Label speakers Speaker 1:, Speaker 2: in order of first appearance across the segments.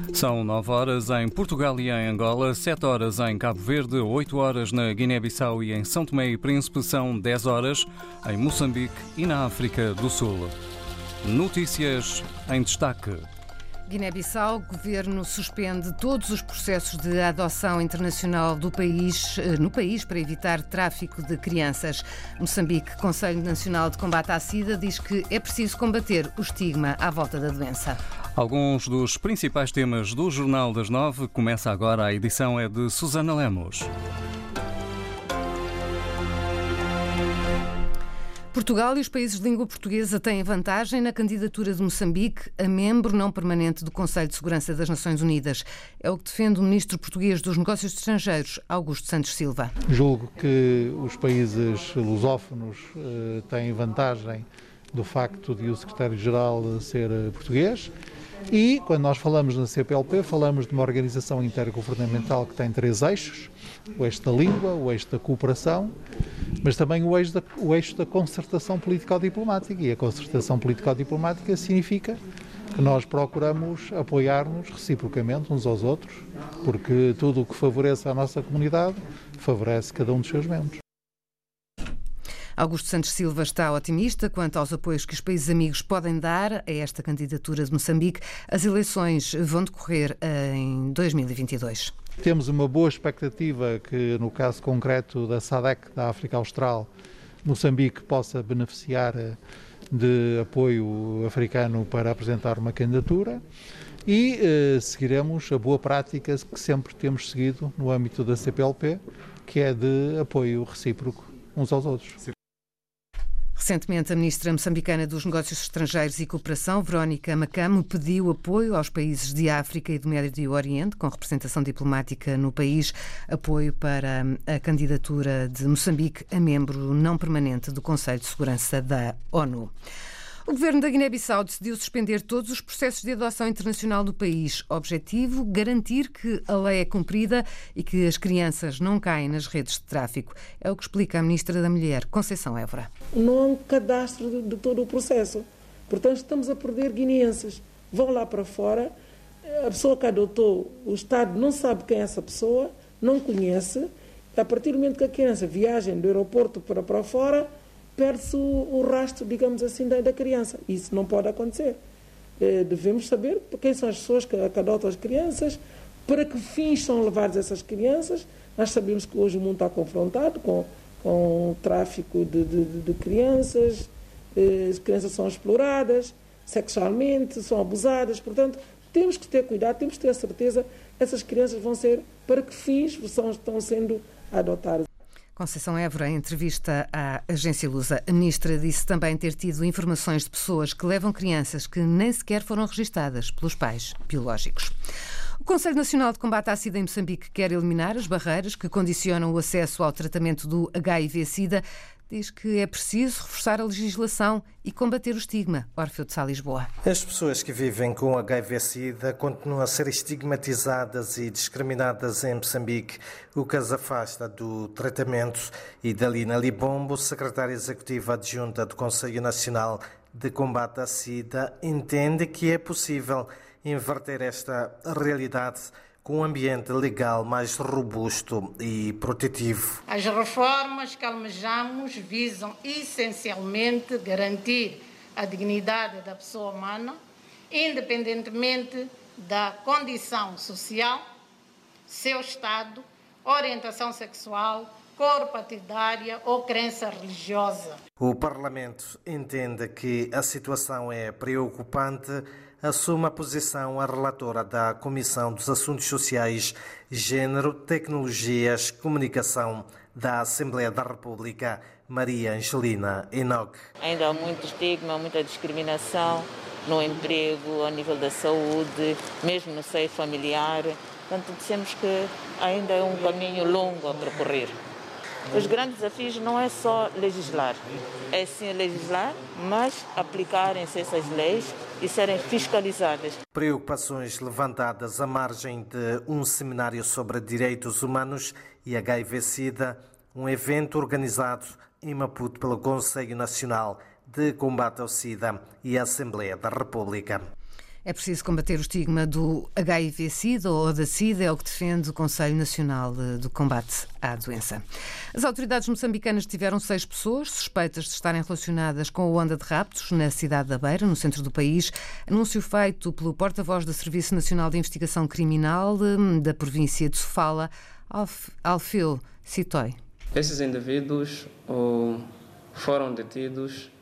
Speaker 1: São 9 horas em Portugal e em Angola, 7 horas em Cabo Verde, 8 horas na Guiné-Bissau e em São Tomé e Príncipe, são 10 horas em Moçambique e na África do Sul. Notícias em destaque.
Speaker 2: Guiné-Bissau, o governo suspende todos os processos de adoção internacional no país para evitar tráfico de crianças. Moçambique, Conselho Nacional de Combate à SIDA, diz que é preciso combater o estigma à volta da doença.
Speaker 1: Alguns dos principais temas do Jornal das 9. Começa agora, a edição é de Susana Lemos.
Speaker 2: Portugal e os países de língua portuguesa têm vantagem na candidatura de Moçambique a membro não permanente do Conselho de Segurança das Nações Unidas. É o que defende o ministro português dos Negócios Estrangeiros, Augusto Santos Silva.
Speaker 3: Julgo que os países lusófonos têm vantagem do facto de o secretário-geral ser português. E, quando nós falamos na CPLP, falamos de uma organização intergovernamental que tem 3 eixos: o eixo da língua, o eixo da cooperação, mas também o eixo da concertação político-diplomática. E a concertação político-diplomática significa que nós procuramos apoiar-nos reciprocamente uns aos outros, porque tudo o que favoreça a nossa comunidade favorece cada um dos seus membros.
Speaker 2: Augusto Santos Silva está otimista quanto aos apoios que os países amigos podem dar a esta candidatura de Moçambique. As eleições vão decorrer em 2022.
Speaker 3: Temos uma boa expectativa que, no caso concreto da SADC, da África Austral, Moçambique possa beneficiar de apoio africano para apresentar uma candidatura e seguiremos a boa prática que sempre temos seguido no âmbito da CPLP, que é de apoio recíproco uns aos outros.
Speaker 2: Recentemente, a ministra moçambicana dos Negócios Estrangeiros e Cooperação, Verónica Macamo, pediu apoio aos países de África e do Médio Oriente, com representação diplomática no país, apoio para a candidatura de Moçambique a membro não permanente do Conselho de Segurança da ONU. O governo da Guiné-Bissau decidiu suspender todos os processos de adoção internacional do país. Objetivo: garantir que a lei é cumprida e que as crianças não caem nas redes de tráfico. É o que explica a ministra da Mulher, Conceição Évora.
Speaker 4: Não há um cadastro de todo o processo. Portanto, estamos a perder guineenses. Vão lá para fora, a pessoa que adotou, o Estado não sabe quem é essa pessoa, não conhece. A partir do momento que a criança viaja do aeroporto para fora, perde-se o rastro, digamos assim, da criança. Isso não pode acontecer. Devemos saber quem são as pessoas que adotam as crianças, para que fins são levadas essas crianças. Nós sabemos que hoje o mundo está confrontado com o tráfico de crianças, as crianças são exploradas sexualmente, são abusadas. Portanto, temos que ter cuidado, temos que ter a certeza que essas crianças vão ser, para que fins estão sendo adotadas.
Speaker 2: Conceição Évora, em entrevista à agência Lusa, a ministra disse também ter tido informações de pessoas que levam crianças que nem sequer foram registadas pelos pais biológicos. O Conselho Nacional de Combate à SIDA em Moçambique quer eliminar as barreiras que condicionam o acesso ao tratamento do HIV-SIDA. Diz que é preciso reforçar a legislação e combater o estigma. Orfeu de Sá, Lisboa.
Speaker 5: As pessoas que vivem com HIV-SIDA continuam a ser estigmatizadas e discriminadas em Moçambique, o que as afasta do tratamento. E Dalina Libombo, secretária executiva adjunta do Conselho Nacional de Combate à SIDA, entende que é possível inverter esta realidade com um ambiente legal mais robusto e protetivo.
Speaker 6: As reformas que almejamos visam essencialmente garantir a dignidade da pessoa humana, independentemente da condição social, seu estado, orientação sexual, cor partidária ou crença religiosa.
Speaker 5: O Parlamento entende que a situação é preocupante. Assume a posição a relatora da Comissão dos Assuntos Sociais, Gênero, Tecnologias, Comunicação da Assembleia da República, Maria Angelina Enoch.
Speaker 7: Ainda há muito estigma, muita discriminação no emprego, a nível da saúde, mesmo no seio familiar. Portanto, dissemos que ainda é um caminho longo a percorrer. Os grandes desafios não é só legislar, é sim legislar, mas aplicarem-se essas leis e serem fiscalizadas.
Speaker 5: Preocupações levantadas à margem de um seminário sobre direitos humanos e HIV-SIDA, um evento organizado em Maputo pelo Conselho Nacional de Combate ao SIDA e a Assembleia da República.
Speaker 2: É preciso combater o estigma do HIV-Sida ou da SIDA, é o que defende o Conselho Nacional de Combate à Doença. As autoridades moçambicanas tiveram 6 pessoas suspeitas de estarem relacionadas com a onda de raptos na cidade da Beira, no centro do país. Anúncio feito pelo porta-voz do Serviço Nacional de Investigação Criminal da província de Sofala, Alfil Citoi.
Speaker 8: Esses indivíduos foram detidos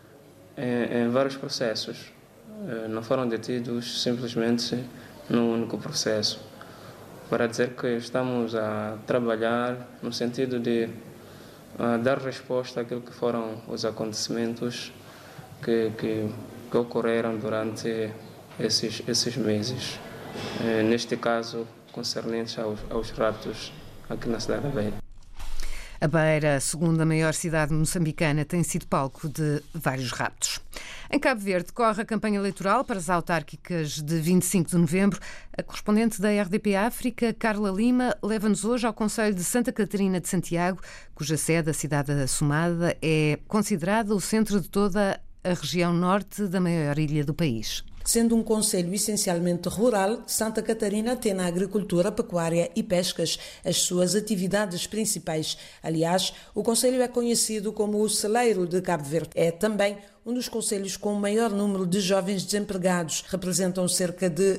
Speaker 8: em vários processos. Não foram detidos simplesmente num único processo. Para dizer que estamos a trabalhar no sentido de dar resposta àquilo que foram os acontecimentos que ocorreram durante esses meses. Neste caso, concernentes aos raptos aqui na cidade da Beira.
Speaker 2: A Beira, a segunda maior cidade moçambicana, tem sido palco de vários raptos. Em Cabo Verde, corre a campanha eleitoral para as autárquicas de 25 de novembro. A correspondente da RDP África, Carla Lima, leva-nos hoje ao concelho de Santa Catarina de Santiago, cuja sede, a cidade da Assomada, é considerada o centro de toda a região norte da maior ilha do país.
Speaker 9: Sendo um concelho essencialmente rural, Santa Catarina tem na agricultura, pecuária e pescas as suas atividades principais. Aliás, o concelho é conhecido como o celeiro de Cabo Verde. É também um dos concelhos com o maior número de jovens desempregados, representam cerca de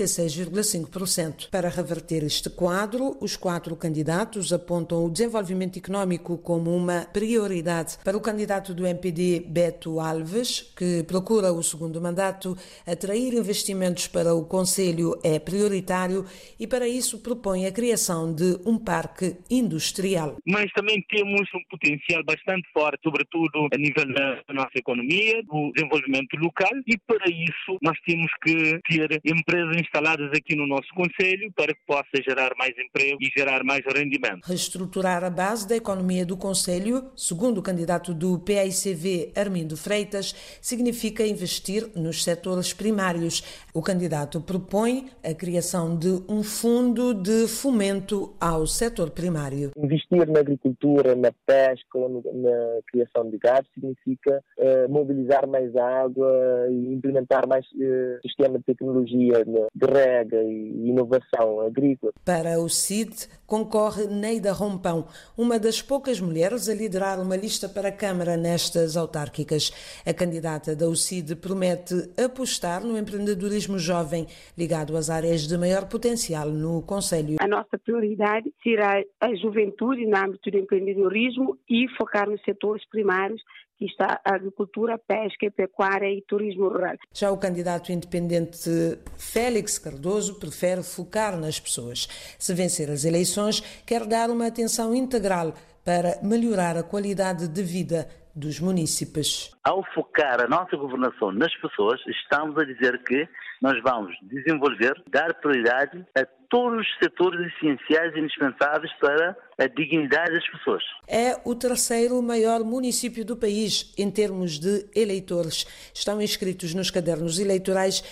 Speaker 9: 36,5%. Para reverter este quadro, os 4 candidatos apontam o desenvolvimento económico como uma prioridade. Para o candidato do MPD, Beto Alves, que procura o segundo mandato, atrair investimentos para o concelho é prioritário e para isso propõe a criação de um parque industrial.
Speaker 10: Mas também temos um potencial bastante forte, sobretudo a nível da nossa economia, do desenvolvimento local, e para isso nós temos que ter empresas instaladas aqui no nosso concelho para que possa gerar mais emprego e gerar mais rendimento.
Speaker 9: Reestruturar a base da economia do concelho, segundo o candidato do PAICV, Armindo Freitas, significa investir nos setores primários. O candidato propõe a criação de um fundo de fomento ao setor primário.
Speaker 11: Investir na agricultura, na pesca ou na criação de gado significa mobilizar mais água e implementar mais sistema de tecnologia de rega e inovação agrícola.
Speaker 9: Para o CID, concorre Neida Rompão, uma das poucas mulheres a liderar uma lista para a Câmara nestas autárquicas. A candidata da UCID promete apostar no empreendedorismo jovem, ligado às áreas de maior potencial no concelho.
Speaker 12: A nossa prioridade será a juventude no âmbito do empreendedorismo e focar nos setores primários, que está a agricultura, pesca, pecuária e turismo rural.
Speaker 9: Já o candidato independente Félix Cardoso prefere focar nas pessoas. Se vencer as eleições, quer dar uma atenção integral para melhorar a qualidade de vida dos munícipes.
Speaker 13: Ao focar a nossa governação nas pessoas, estamos a dizer que nós vamos desenvolver, dar prioridade a todos os setores essenciais e indispensáveis para a dignidade das pessoas.
Speaker 9: É o terceiro maior município do país em termos de eleitores. Estão inscritos nos cadernos eleitorais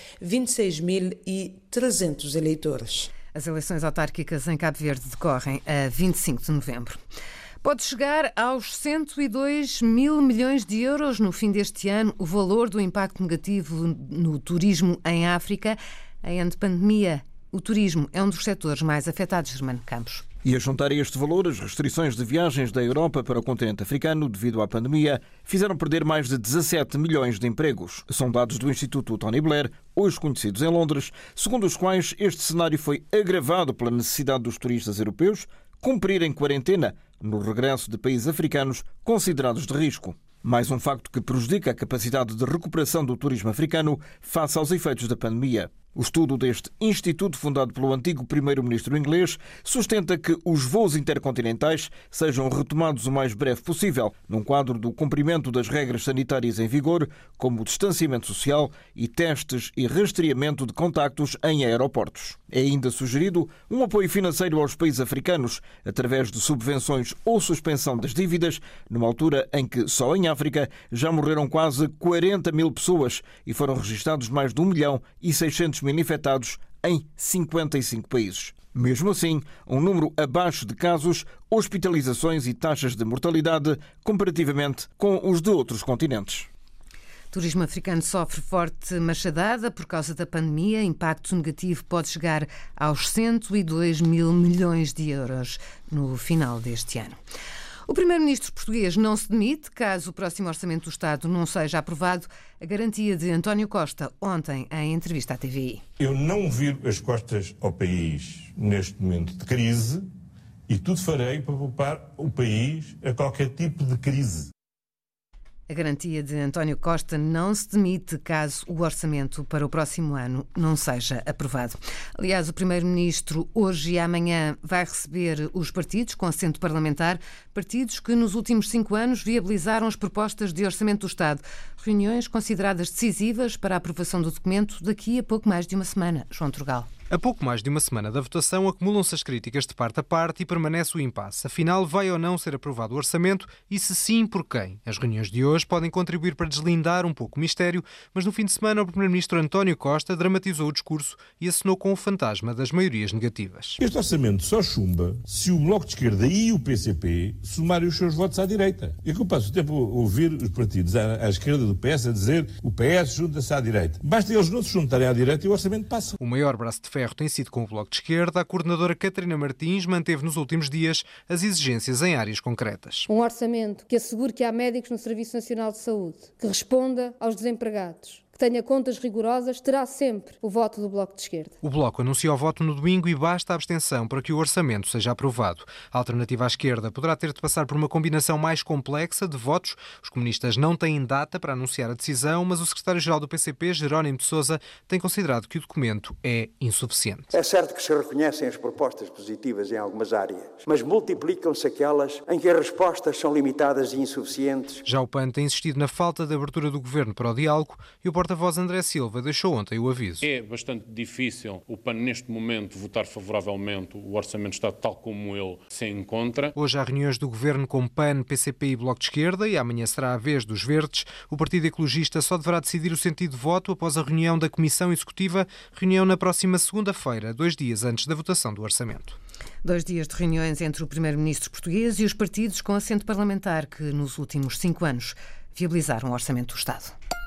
Speaker 9: 26.300 eleitores.
Speaker 2: As eleições autárquicas em Cabo Verde decorrem a 25 de novembro. Pode chegar aos 102 mil milhões de euros no fim deste ano o valor do impacto negativo no turismo em África. Em ano de pandemia, o turismo é um dos setores mais afetados, Germano Campos.
Speaker 14: E a juntar a este valor, as restrições de viagens da Europa para o continente africano devido à pandemia fizeram perder mais de 17 milhões de empregos. São dados do Instituto Tony Blair, hoje conhecidos em Londres, segundo os quais este cenário foi agravado pela necessidade dos turistas europeus cumprirem quarentena no regresso de países africanos considerados de risco. Mais um facto que prejudica a capacidade de recuperação do turismo africano face aos efeitos da pandemia. O estudo deste instituto, fundado pelo antigo primeiro-ministro inglês, sustenta que os voos intercontinentais sejam retomados o mais breve possível, num quadro do cumprimento das regras sanitárias em vigor, como o distanciamento social e testes e rastreamento de contactos em aeroportos. É ainda sugerido um apoio financeiro aos países africanos, através de subvenções ou suspensão das dívidas, numa altura em que, só em África, já morreram quase 40 mil pessoas e foram registados mais de 1.600.000 infectados em 55 países. Mesmo assim, um número abaixo de casos, hospitalizações e taxas de mortalidade comparativamente com os de outros continentes.
Speaker 2: O turismo africano sofre forte machadada por causa da pandemia. Impacto negativo pode chegar aos 102 mil milhões de euros no final deste ano. O primeiro-ministro português não se demite caso o próximo Orçamento do Estado não seja aprovado. A garantia de António Costa ontem em entrevista à TVI.
Speaker 15: Eu não viro as costas ao país neste momento de crise e tudo farei para poupar o país a qualquer tipo de crise.
Speaker 2: A garantia de António Costa não se demite caso o orçamento para o próximo ano não seja aprovado. Aliás, o Primeiro-Ministro hoje e amanhã vai receber os partidos com assento parlamentar, partidos que nos últimos 5 anos viabilizaram as propostas de orçamento do Estado. Reuniões consideradas decisivas para a aprovação do documento daqui a pouco mais de uma semana. João Turgal.
Speaker 16: A pouco mais de uma semana da votação, acumulam-se as críticas de parte a parte e permanece o impasse. Afinal, vai ou não ser aprovado o orçamento e, se sim, por quem? As reuniões de hoje podem contribuir para deslindar um pouco o mistério, mas no fim de semana o Primeiro-Ministro António Costa dramatizou o discurso e acenou com o fantasma das maiorias negativas.
Speaker 15: Este orçamento só chumba se o Bloco de Esquerda e o PCP somarem os seus votos à direita. É que eu passo o tempo a ouvir os partidos à esquerda do PS a dizer o PS junta-se à direita. Basta eles não se juntarem à direita e o orçamento passa.
Speaker 16: O maior braço de ferro tem sido com o Bloco de Esquerda. A coordenadora Catarina Martins manteve nos últimos dias as exigências em áreas concretas.
Speaker 17: Um orçamento que assegure que há médicos no Serviço Nacional de Saúde, que responda aos desempregados, que tenha contas rigorosas, terá sempre o voto do Bloco de Esquerda.
Speaker 16: O Bloco anunciou o voto no domingo e basta a abstenção para que o orçamento seja aprovado. A alternativa à esquerda poderá ter de passar por uma combinação mais complexa de votos. Os comunistas não têm data para anunciar a decisão, mas o secretário-geral do PCP, Jerónimo de Sousa, tem considerado que o documento é insuficiente.
Speaker 18: É certo que se reconhecem as propostas positivas em algumas áreas, mas multiplicam-se aquelas em que as respostas são limitadas e insuficientes.
Speaker 16: Já o PAN tem insistido na falta de abertura do governo para o diálogo e o porta-voz André Silva deixou ontem o aviso.
Speaker 19: É bastante difícil o PAN neste momento votar favoravelmente o Orçamento de Estado tal como ele se encontra.
Speaker 16: Hoje há reuniões do governo com PAN, PCP e Bloco de Esquerda e amanhã será a vez dos Verdes. O Partido Ecologista só deverá decidir o sentido de voto após a reunião da Comissão Executiva, reunião na próxima segunda-feira, 2 dias antes da votação do Orçamento.
Speaker 2: 2 dias de reuniões entre o Primeiro-Ministro português e os partidos com assento parlamentar que nos últimos 5 anos viabilizaram o Orçamento do Estado.